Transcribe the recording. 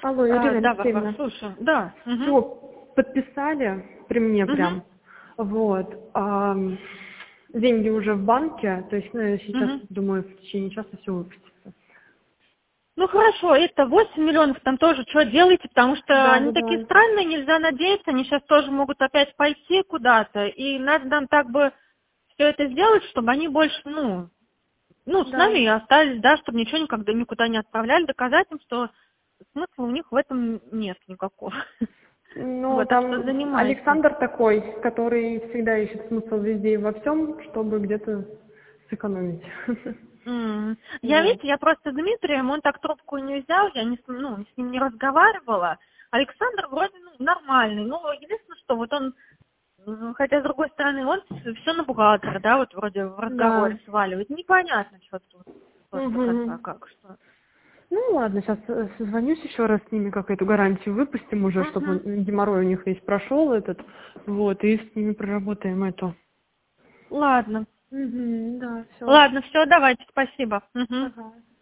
Алло, Ирина Да, Варвара, Алексеевна. слушаю. Да. Все, подписали при мне прям. Вот. Деньги уже в банке, то есть, я сейчас, думаю, в течение часа все выпустится. Ну хорошо, это 8 миллионов, там тоже что делаете, потому что Да, они да, такие да. странные, нельзя надеяться, они сейчас тоже могут опять пойти куда-то, и надо нам так бы все это сделать, чтобы они больше, с нами Да. и остались, да, чтобы ничего никуда не отправляли, доказать им, что смысла у них в этом нет никакого. Ну, Вот, так что там занимайтесь. Александр такой, который всегда ищет смысл везде и во всем, чтобы где-то сэкономить. Я, Вот. видите, я просто с Дмитрием, он так трубку не взял, я с ним не разговаривала. Александр вроде, нормальный. Единственное, что вот он, хотя с другой стороны, он все на бухгалтера, да, вот вроде в разговоре Да. сваливает. Непонятно, что тут. Просто Мгм. как, что. Ну ладно, сейчас созвонюсь еще раз с ними, как эту гарантию выпустим уже, чтобы геморрой у них весь прошел этот, вот, и с ними проработаем эту. Ладно. Угу, да, все. Ладно, все, давайте, спасибо. Ага.